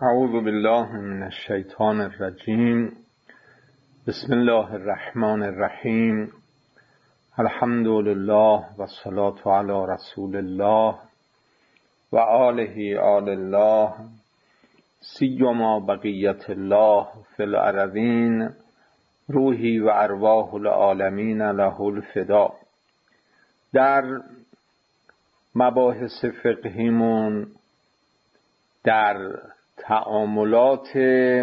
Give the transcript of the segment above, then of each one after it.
اعوذ بالله من الشیطان الرجیم. بسم الله الرحمن الرحیم. الحمد لله و الصلاة علی رسول الله و آله آل الله سیما بقیت الله فی الارضین روحی و ارواح العالمین له الفدا. در مباحث فقهیمون در تعاملات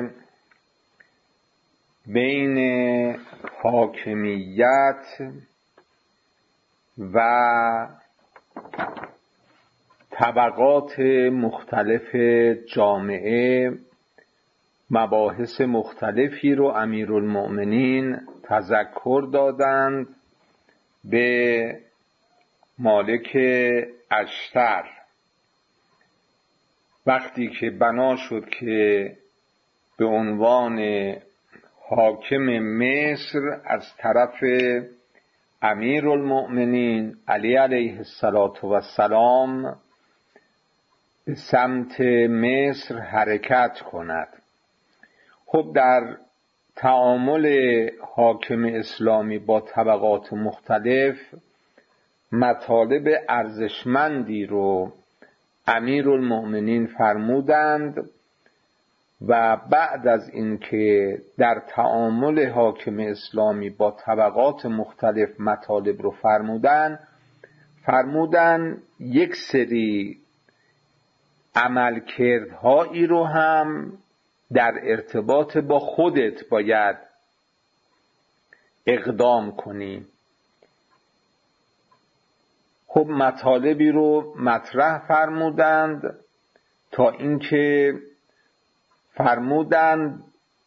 بین حاکمیت و طبقات مختلف جامعه مباحث مختلفی رو امیرالمؤمنین تذکر دادند به مالک اشتر وقتی که بنا شد که به عنوان حاکم مصر از طرف امیرالمؤمنین علی علیه السلام به سمت مصر حرکت کند. خب در تعامل حاکم اسلامی با طبقات مختلف مطالب ارزشمندی رو امیرالمؤمنین فرمودند و بعد از اینکه در تعامل حاکم اسلامی با طبقات مختلف مطالب رو فرمودند یک سری عملکردهایی رو هم در ارتباط با خودت باید اقدام کنی. خب مطالبی رو مطرح فرمودند تا اینکه فرمودند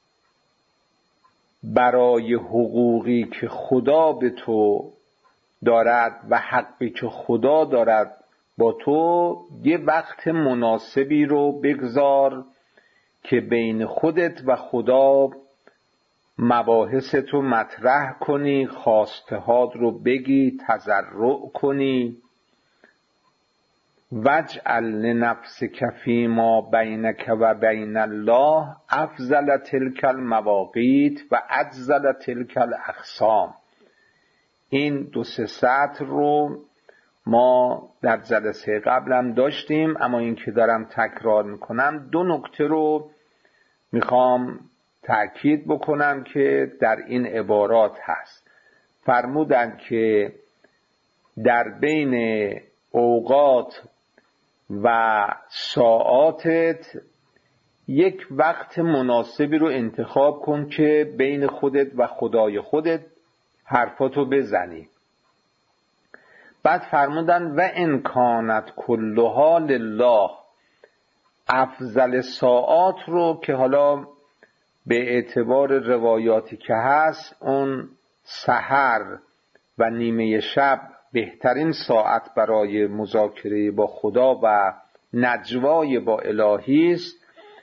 برای حقوقی که خدا به تو دارد و حقی که خدا دارد با تو یه وقت مناسبی رو بگذار که بین خودت و خدا مباحثت رو مطرح کنی، خواستهات رو بگی، تضرع کنی. واجعل لنفسک فیما بینک و بین الله افضل تلک المواقیت و اجزل تلک الاخصام. این 2-3 سطر رو ما در جلسه قبلم داشتیم، اما این که دارم تکرار میکنم 2 نکته رو میخوام تأکید بکنم که در این عبارات هست. فرمودند که در بین اوقات و ساعاتت یک وقت مناسبی رو انتخاب کن که بین خودت و خدای خودت حرفاتو بزنی. بعد فرمودند و ان کانت کلها لله. افضل ساعات رو که حالا به اعتبار روایاتی که هست اون سحر و نیمه شب بهترین ساعت برای مذاکره با خدا و نجوای با الهی است.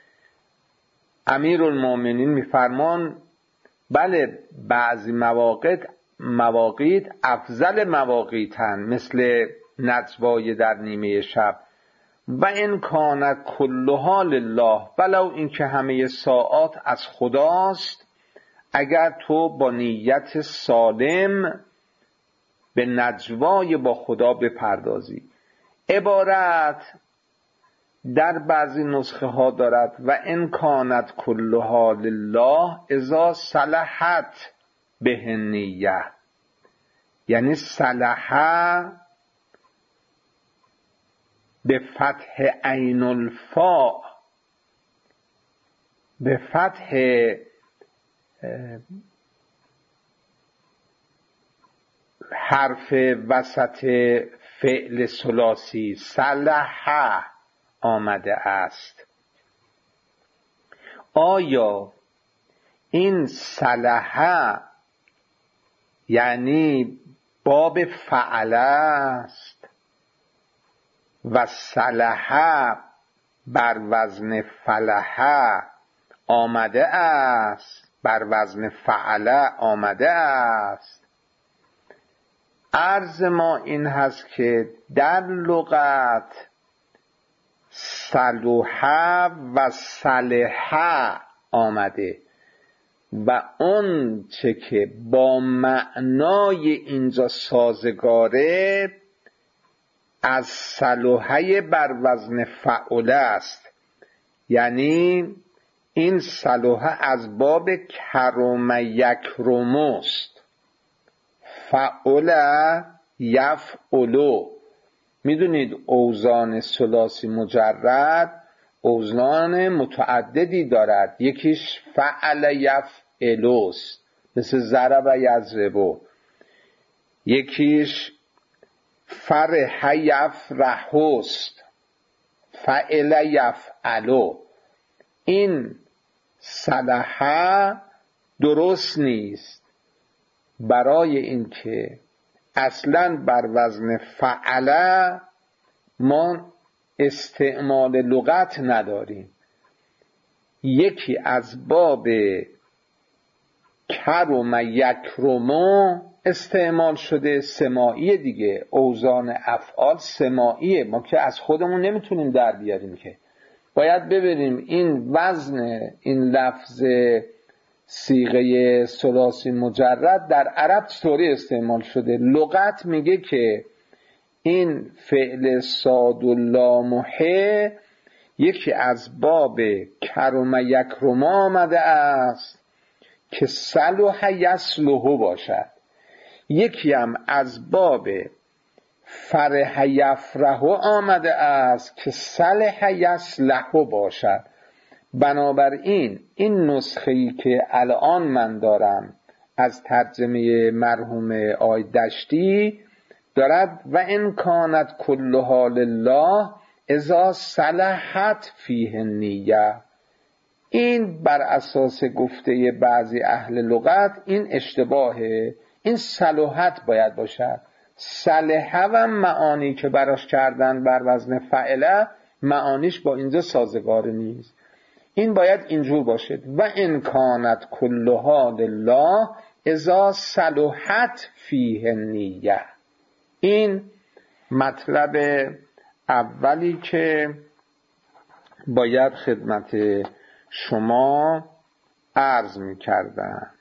امیرالمؤمنین میفرمان بله بعضی مواقیت افضل مواقیتن مثل نجوای در نیمه شب. و ان کان کلها لله، ولو این که همه ساعات از خداست اگر تو با نیت سالم به نجوای با خدا بپردازی. عبارت در بعضی نسخه ها دارد و ان کانت کلها لله اذا صلحت به نیه، یعنی صلحه به فتح عین الفاء، به فتح حرف وسط فعل ثلاثی صلح آمده است. آیا این صلح یعنی باب فعل است و صلح بر وزن فلح آمده است، بر وزن فعل آمده است؟ عرض ما این هست که در لغت صلح و صلح آمده و اون چه که با معنای اینجا سازگاره از صلحه بر وزن فعله است. یعنی این صلحه از باب کرم یکرمست. فعله یفعلو. میدونید اوزان ثلاثی مجرد اوزان متعددی دارد. یکیش فعل یفعلوست مثل ضرب یضربو، یکیش فرح یفرحوست، فعل یفعلو. این صلحه درست نیست، برای اینکه اصلا بر وزن فعله ما استعمال لغت نداریم. یکی از باب کرم یکرمو استعمال شده، سماعی دیگه. اوزان افعال سماعیه، ما که از خودمون نمیتونیم در بیاریم، که باید ببینیم این وزن این لفظ صیغه ثلاثی مجرد در عرب چطوری استعمال شده. لغت میگه که این فعل صاد و لام و ح یکی از باب کرم یکرم آمده است که صلح یصلح باشد، یکی هم از باب فرح یفرح آمده است که صلح یصلح باشد. بنابراین این نسخه‌ای که الان من دارم از ترجمه مرحوم آقای دشتی دارد و ان کانت کلها لله اذا صلحت فیه النیه. این بر اساس گفته بعضی اهل لغت این اشتباهه. این صلحت باید باشد. صلحه و معانی که براش کردن بر وزن فعله معانیش با اینجا سازگار نیست. این باید اینجور باشد و ان کانت کلها لله اذا صلحت فیه النیه. این مطلب اولی که باید خدمت شما عرض می کردم.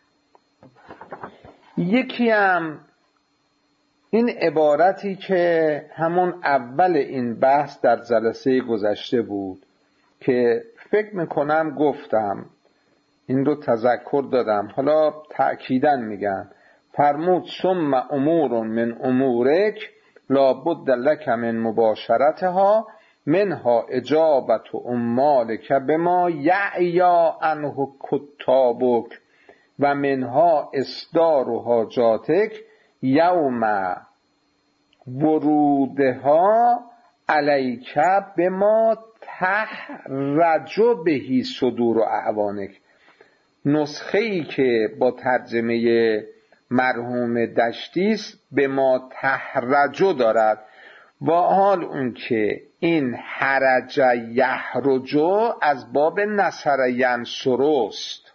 یکی هم این عبارتی که همون اول این بحث در جلسه گذشته بود که فکر میکنم گفتم، این رو تذکر دادم، حالا تأکیداً میگم. فرمود ثم امور من امورک لابد لک من مباشرتها منها اجابت امالک بما یعیا عنه کتابک و منها اصدار حاجاتک یوم ورودها علیک بما تحرج بهی صدور اعوانک. نسخه ای که با ترجمه مرحوم دشتی است به ما تحرج دارد، و حال اون که این حرج یحرج از باب نصر ینصر است.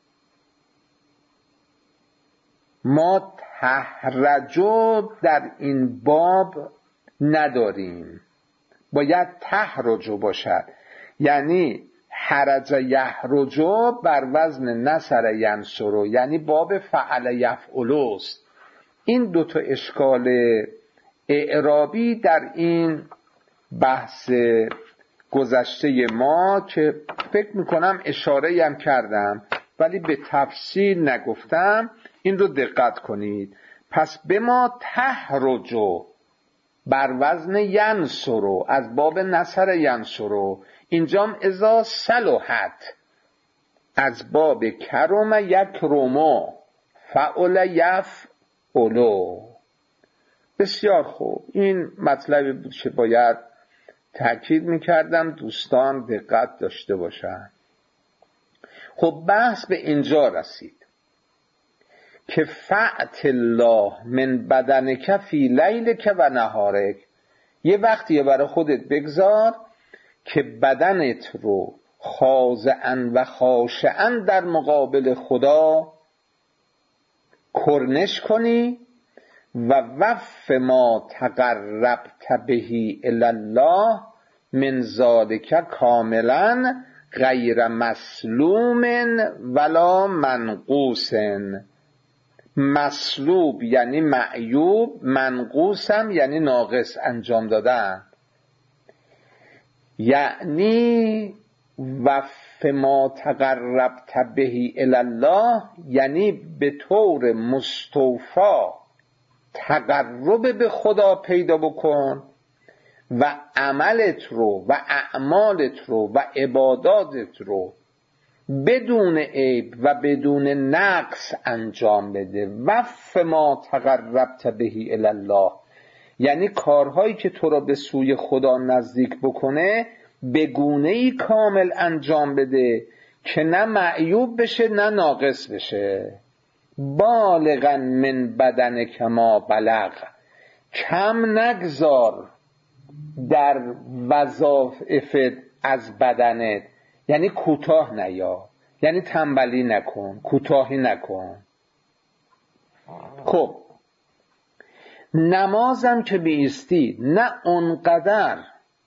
ما تحرج در این باب نداریم، باید تحرج باشد. یعنی حرج یحرج بر وزن نصر ینصر، یعنی باب فعل یفعل است. این دوتا اشکال اعرابی در این بحث گذشته ما که فکر میکنم اشاره هم کردم ولی به تفصیل نگفتم، این رو دقت کنید. پس به ما تحرج بر وزن ینصر از باب نصر ینصر، اینجام اذا صلحت از باب کرم یکرم فعل یفعل. بسیار خوب، این مطلبی بود که باید تأکید میکردم دوستان دقت داشته باشن. خب بحث به اینجا رسید که فأت الله من بدنک فی لیلک و نهارک. یه وقتیه برای خودت بگذار که بدنت رو خاضعاً و خاشعاً در مقابل خدا کرنش کنی و وف ما تقربت بهی الی الله من ذالک کاملا غیر مسلوم ولا منقوص. مسلوب یعنی معیوب، منقوص هم یعنی ناقص انجام دادن. یعنی وفق ما تقربت بهی الی الله، یعنی به طور مستوفا تقرب به خدا پیدا بکن و عملت رو و اعمالت رو و عباداتت رو بدون عیب و بدون نقص انجام بده. وفق ما تقربت بهی الی الله یعنی کارهایی که تو را به سوی خدا نزدیک بکنه به گونه‌ای کامل انجام بده که نه معیوب بشه نه ناقص بشه. بالغا من بدن کما بلغ، کم نگذار در وظایفت از بدنت، یعنی کوتاه نیا، یعنی تنبلی نکن، کوتاهی نکن. خب نمازم که بیستی نه اونقدر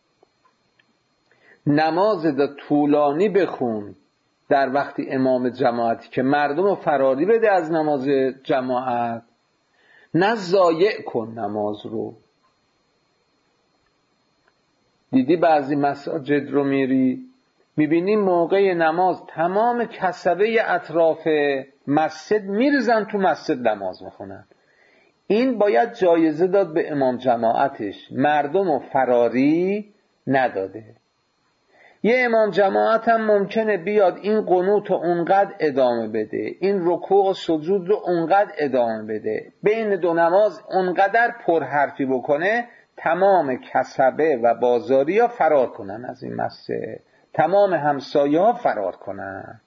نماز دا طولانی بخون در وقتی امام جماعتی که مردم رو فراری بده از نماز جماعت، نه ضایع کن نماز رو. دیدی بعضی مساجد رو میبینی موقع نماز تمام کسبه اطراف مسجد میرزن تو مسجد نماز میخونن. این باید جایزه داد به امام جماعتش، مردم رو فراری نداده. یه امام جماعت هم ممکنه بیاد این قنوت رو اونقدر ادامه بده، این رکوع و سجود رو اونقدر ادامه بده، بین دو نماز اونقدر پرحرفی بکنه تمام کسبه و بازاری ها فرار کنن از این مسجد، تمام همسایه ها فرار کنن.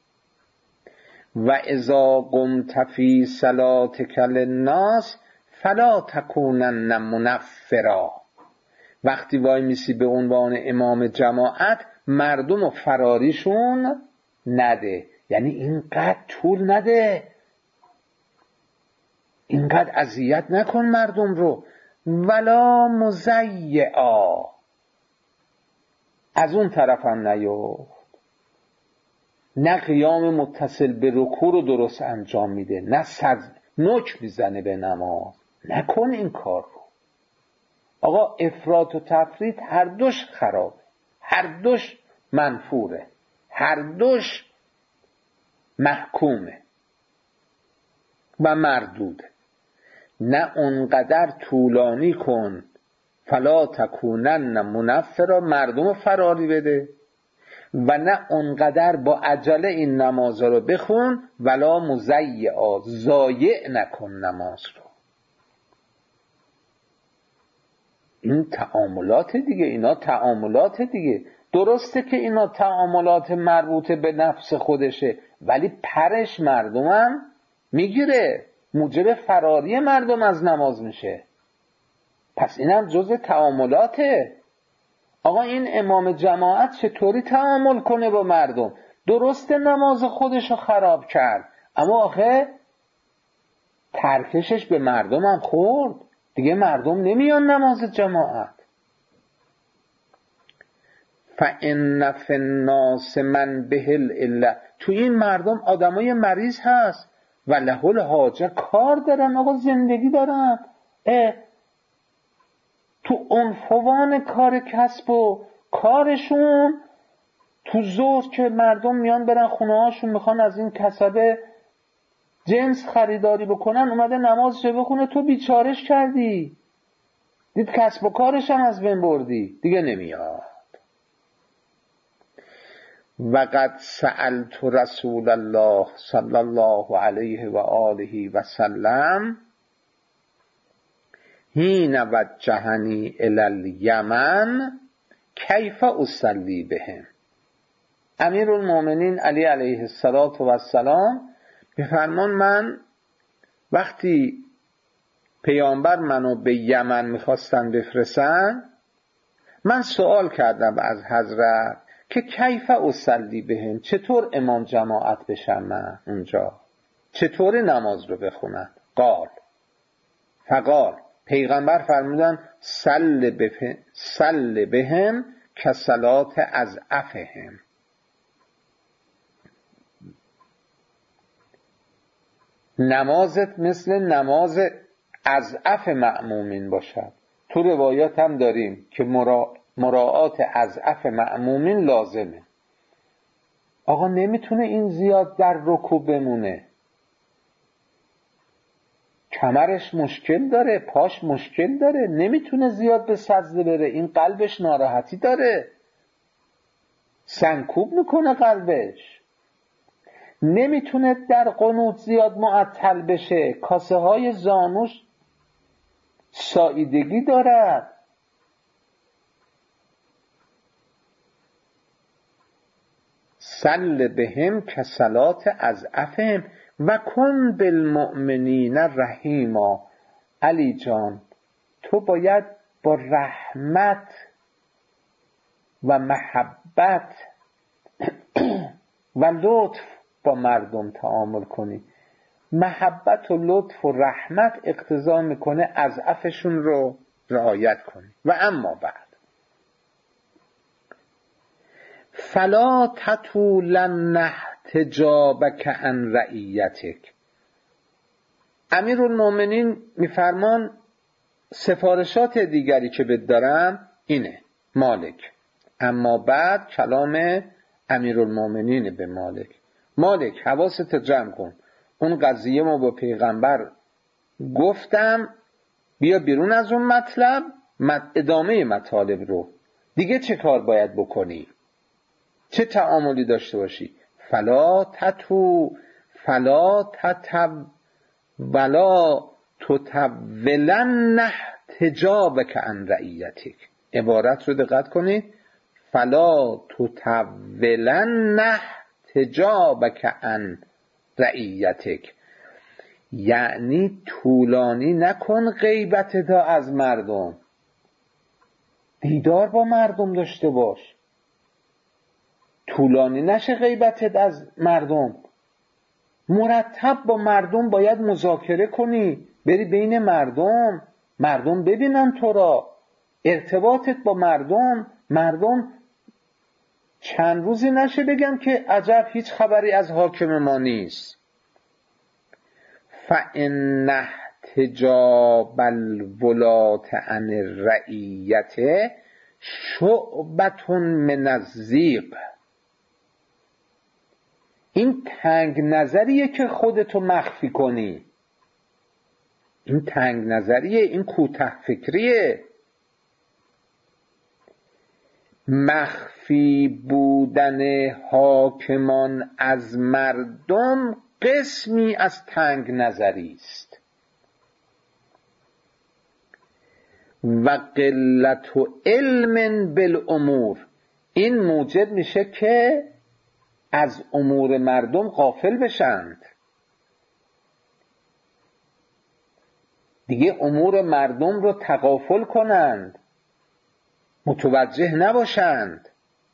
و اذا قمت فی صلاتک للناس فلا تکونن منفرا، وقتی وای میسی به عنوان امام جماعت مردم و فراریشون نده، یعنی اینقدر طول نده، اینقدر اذیت نکن مردم رو. ولا مضیعا، از اون طرف هم نیفت، نه قیام متصل به رکوع رو درست انجام میده، نه نوک میزنه به نماز. نکن این کار رو. آقا افراط و تفریط هر دوش خرابه، هر دوش منفوره، هر دوش محکومه و مردوده. نه اونقدر طولانی کن فلا تکونن منفرا، مردم فراری بده، و نه اونقدر با عجله این نماز رو بخون ولا مضیعا، ضایع نکن نماز رو. این تعاملات دیگه، اینا تعاملات دیگه. درسته که اینا تعاملات مربوط به نفس خودشه، ولی پرش مردمم میگیره، موجب فراری مردم از نماز میشه. پس اینم جزء تعاملاته. آقا این امام جماعت چطوری تعامل کنه با مردم؟ درسته نماز خودشو خراب کرد، اما آخه ترکشش به مردم هم خورد دیگه، مردم نمیان نماز جماعت. فَإِنَّ فِي النَّاسِ مَنْ بِهِ الْعِلَّةُ، تو این مردم آدمای مریض هست و له الحاجه، کار دارن آقا، زندگی دارن، تو عنفوان کار کسب و کارشون، تو ظهر که مردم میان برن خونه هاشون میخوان از این کسبه جنس خریداری بکنن، اومده نمازش بخونه، تو بیچارش کردی، دید کسب و کارش هم از بین بردی، دیگه نمیاد. وقد سألت رسول الله صلی الله علیه و آله و سلم حین وجهنی الی الیمن کیف اصلی بهم. امیرالمومنین علی علیه السلام بفرمان، من وقتی پیامبر منو به یمن میخواستن بفرستن، من سوال کردم از حضرت که کیف اصلی بهم، چطور امام جماعت بشم من اونجا، چطور نماز رو بخونن؟ فقال پیغمبر فرمودن سل بهم کصلات اضعفهم. نمازت مثل نماز اضعف مأمومین باشد. تو روایات هم داریم که مراعات اضعف مأمومین لازمه. آقا نمیتونه این زیاد در رکوع بمونه، کمرش مشکل داره، پاش مشکل داره، نمیتونه زیاد به سجده بره، این قلبش ناراحتی داره، سنکوب میکنه قلبش، نمیتونه در قنوت زیاد معطل بشه، کاسه های زانوش ساییدگی دارد. صل بهم کصلات اضعفهم و کن بالمؤمنین رحیما. علی جان تو باید با رحمت و محبت و لطف با مردم تعامل کنی. محبت و لطف و رحمت اقتضا میکنه اضعفشون رو رعایت کنی. و اما بعد فلا تطولن احتجابک عن رعیتک. امیرالمومنین میفرمان سفارشات دیگری که بهت دارم اینه مالک. اما بعد کلام امیرالمومنین به مالک: مالک حواست جمع کن، اون قضیه ما با پیغمبر گفتم، بیا بیرون از اون مطلب، ادامه مطالب رو دیگه چه کار باید بکنی، چه تعاملی داشته باشی. فلا ولا تطولن احتجابک عن رعیتک. عبارت رو دقت کنید: فلا تطولن احتجابک عن رعیتک، یعنی طولانی نکن غیبت تا از مردم، دیدار با مردم داشته باش، طولانی نشه غیبتت از مردم، مرتب با مردم باید مذاکره کنی، بری بین مردم ببینن تو را، ارتباطت با مردم چند روزی نشه بگم که عجب هیچ خبری از حاکم ما نیست. فإن احتجاب الولاة عن الرعیة شعبة من الزیغ. این تنگ نظریه که خودتو مخفی کنی، این تنگ نظریه، این کوته فکریه. مخفی بودن حاکمان از مردم قسمی از تنگ نظری است و قلت علم بالامور. این موجب میشه که از امور مردم غافل بشند، دیگه امور مردم رو تغافل کنند، متوجه نباشند.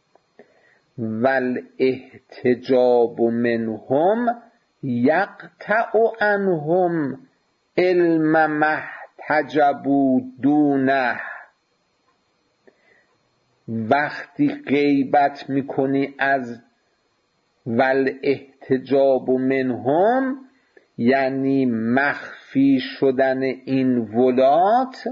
والاحتجاب منهم یقطع عنهم علم ما احتجبوا دونه. وقتی غیبت میکنی از والاحتجاب منهم، یعنی مخفی شدن این ولات،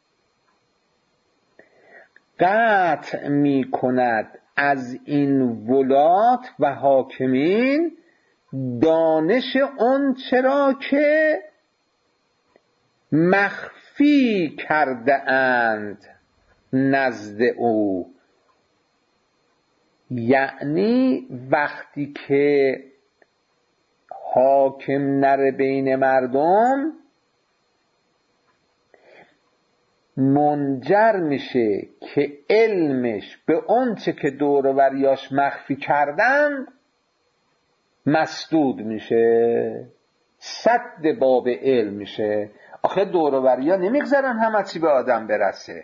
قطع می کند از این ولات و حاکمین دانش اون چرا که مخفی کرده اند نزد او. یعنی وقتی که حاکم نره بین مردم، منجر میشه که علمش به اون چه که دور و بریاش مخفی کردن مسدود میشه، سد باب علم میشه. آخه دور و بریا نمیگذارن همه چی به آدم برسه.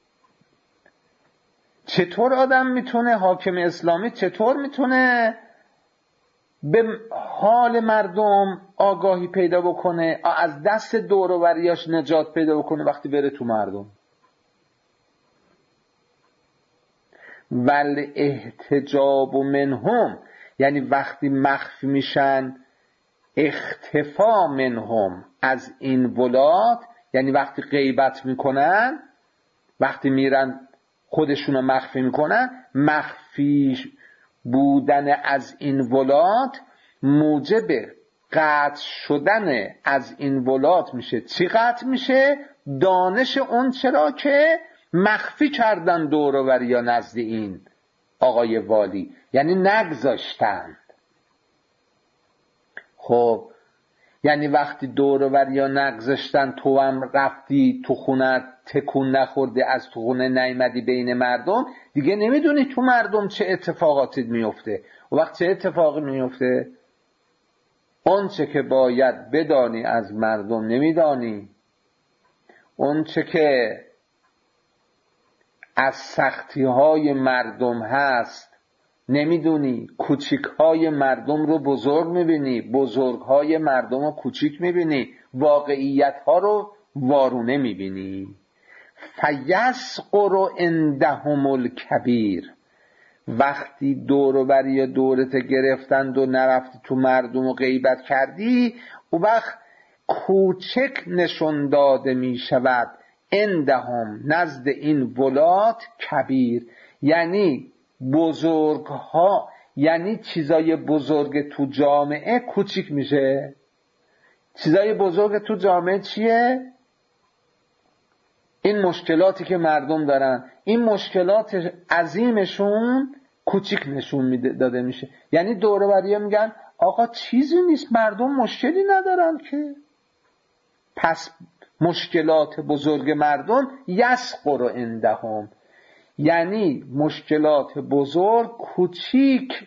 چطور آدم میتونه، حاکم اسلامی چطور میتونه به حال مردم آگاهی پیدا بکنه، از دست دور و بریاش نجات پیدا بکنه وقتی بره تو مردم؟ ول احتجاب منهم، یعنی وقتی مخفی میشن، اختفا منهم از این ولات، یعنی وقتی غیبت میکنن، وقتی میرن خودشونو مخفی میکنن، مخفی بودن از این ولات موجب قطع شدن از این ولات میشه. چی قطع میشه؟ دانش اون چرا که مخفی کردن دور و بر یا نزد این آقای والی، یعنی نگذاشتند. خب یعنی وقتی دور و بر یا نگذاشتن، تو هم رفتی تو خونه تکون نخورده، از تو خونه نیامدی بین مردم، دیگه نمیدونی تو مردم چه اتفاقاتی میفته. و وقت چه اتفاقی میفته؟ اون چه که باید بدانی از مردم نمیدانی، اون چه که از سختی های مردم هست نمیدونی، کوچیک های مردم رو بزرگ میبینی، بزرگ های مردم رو کوچیک میبینی، واقعیت ها رو وارونه میبینی. فیسقر عندهم الکبیر، وقتی دور و بری دورت گرفتند و نرفتی تو مردم و غیبت کردی، او وقت کوچک نشون داده می شود عندهم نزد این ولات کبیر، یعنی بزرگ ها، یعنی چیزای بزرگ تو جامعه کوچیک میشه. چیزای بزرگ تو جامعه چیه؟ این مشکلاتی که مردم دارن، این مشکلات عظیمشون کوچیک نشون داده میشه. یعنی دور و بری‌ها میگن آقا چیزی نیست، مردم مشکلی ندارن که. پس مشکلات بزرگ مردم یسقر عندهم، یعنی مشکلات بزرگ کوچیک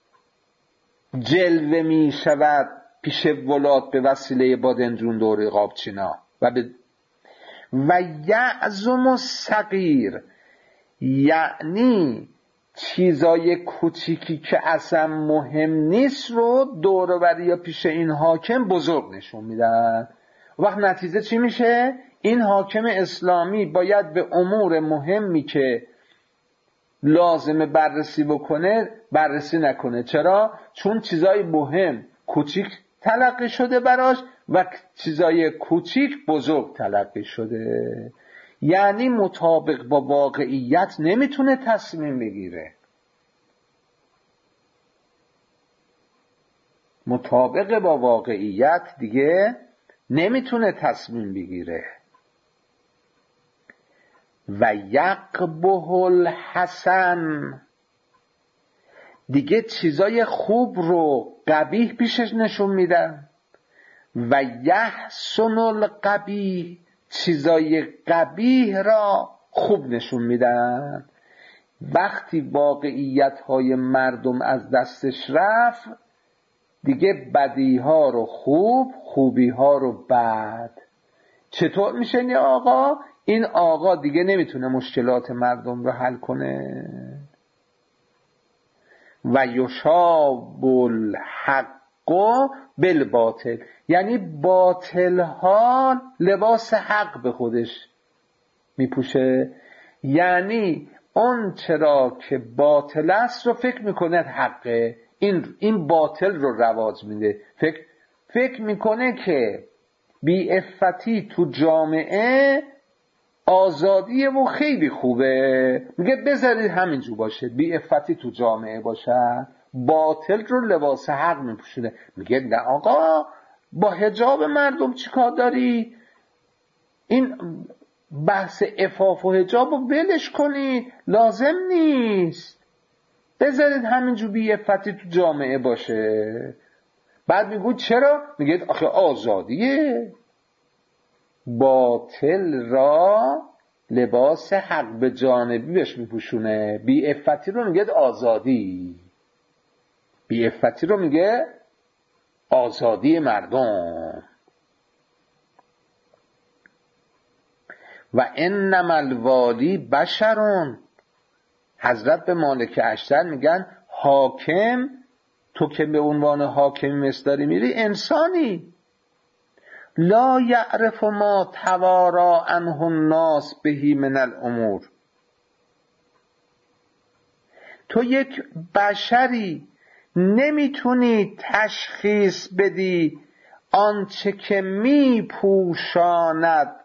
جلوه می شود پیش ولات به وسیله بادنجون دور قابچینا. و یعظم الصغیر، یعنی چیزای کوچیکی که اصلا مهم نیست رو دور و بری پیش این حاکم بزرگ نشون میدن. وقت نتیجه چی میشه؟ این حاکم اسلامی باید به امور مهمی که لازمه بررسی بکنه بررسی نکنه. چرا؟ چون چیزای مهم کوچیک تلقی شده براش و چیزای کوچیک بزرگ تلقی شده. یعنی مطابق با واقعیت نمیتونه تصمیم بگیره. مطابق با واقعیت دیگه نمیتونه تصمیم بگیره. و یقبح الحسن، دیگه چیزای خوب رو قبیح پیشش نشون میدن. و یحسن القبیح، چیزای قبیح را خوب نشون میدن. وقتی واقعیت های مردم از دستش رفت، دیگه بدی ها رو خوب، خوبی ها رو بد. چطور میشه این آقا؟ این آقا دیگه نمیتونه مشکلات مردم رو حل کنه. و یشاب الحق بالباطل، یعنی باطل ها لباس حق به خودش میپوشه. یعنی اون چرا که باطل است رو فکر میکنه حقه، این باطل رو رواج میده. فکر میکنه که بی‌عفتی تو جامعه آزادیه و خیلی خوبه، میگه بذارید همینجور باشه، بی‌عفتی تو جامعه باشه. باطل رو لباس حق میپوشونه. میگه نه آقا، با حجاب مردم چیکار داری؟ این بحث عفاف و حجاب رو ولش کنی، لازم نیست، بذارید همینجور بی‌عفتی تو جامعه باشه. بعد میگو چرا؟ میگه آخه آزادیه. باطل را لباس حق به جانبی بهش میپوشونه. بی‌عفتی رو میگه آزادی، بی‌عفتی رو میگه آزادی مردم. و انما الوالی بشرون، حضرت به مالک اشتر میگن حاکم، تو که به عنوان حاکمی مصداری میری، انسانی. لا یعرف ما توارا عنه الناس بهی من الامور، تو یک بشری، نمیتونی تشخیص بدی آنچه که میپوشاند،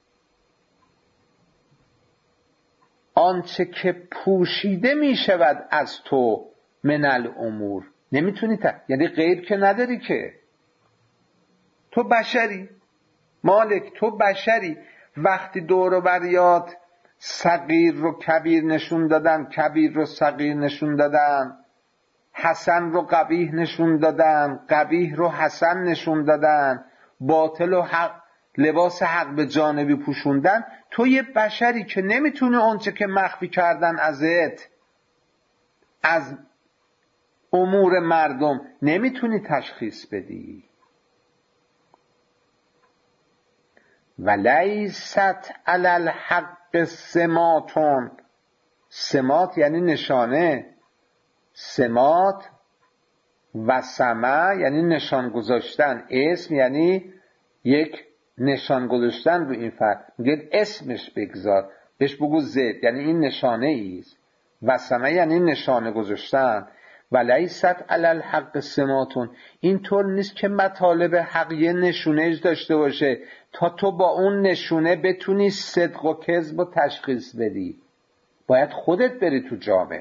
آنچه که پوشیده میشود از تو من الامور. نمیتونی یعنی غیب که نداری که، تو بشری مالک، تو بشری. وقتی دور و بریات صغیر رو کبیر نشون دادن، کبیر رو صغیر نشون دادن، حسن رو قبیح نشون دادن، قبیح رو حسن نشون دادن، باطل و حق، لباس حق به جانبی پوشوندن، تو یه بشری که نمیتونی اونچه که مخفی کردن ازت از امور مردم نمیتونی تشخیص بدی. ولیست علی الحق سماتون. سمات یعنی نشانه، سمات و سمع یعنی نشان گذاشتن، اسم یعنی یک نشان گذاشتن رو این فرد. میگه اسمش بگذار، بهش بگو زد، یعنی این نشانه ایست. و سمع یعنی نشانه گذاشتن. ولیست علی الحق سماتون. اینطور نیست که مطالب حق یه نشونه داشته باشه تا تو با اون نشونه بتونی صدق و کذب و تشخیص بدی. باید خودت بری تو جامعه.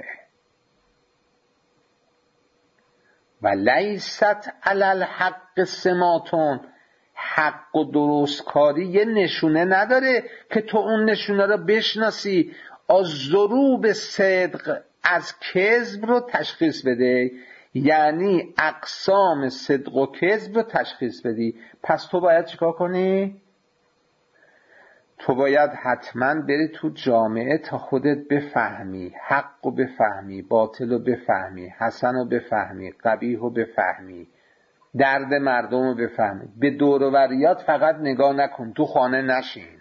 ولیست علی الحق سماتون. حق و درستکاری یه نشونه نداره که تو اون نشونه رو بشناسی، از ضروب صدق از کذب رو تشخیص بده، یعنی اقسام صدق و کذب رو تشخیص بدی. پس تو باید چیکار کنی؟ تو باید حتما بری تو جامعه تا خودت بفهمی، حق رو بفهمی، باطل رو بفهمی، حسن رو بفهمی، قبیح رو بفهمی، درد مردم رو بفهمی. به دور و بریات فقط نگاه نکن، تو خانه نشین.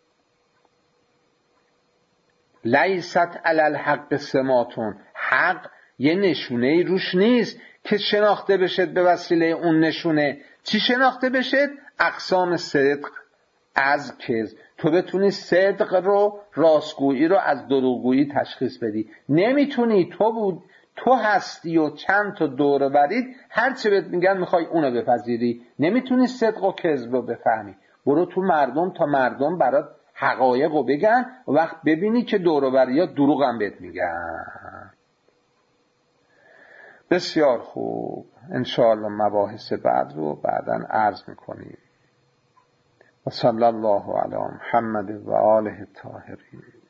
لیست علی الحق سماتون. حق یه نشونه روش نیست که شناخته بشد به وسیله اون نشونه. چی شناخته بشد؟ اقسام صدق از کذب. تو بتونی صدق رو، راستگویی رو از دروغگویی تشخیص بدی. نمیتونی. تو هستی و چند تا دور برید، هر چه بهت میگن میخوای اونو بپذیری. نمیتونی صدق و کذب رو بفهمی. برو تو مردم تا مردم برات حقایق رو بگن، و وقت ببینی که دور و بریات دروغ هم بهت میگن. بسیار خوب. انشاءالله مباحث بعد رو بعداً عرض میکنیم. و صلی الله علی محمد و آله الطاهرین.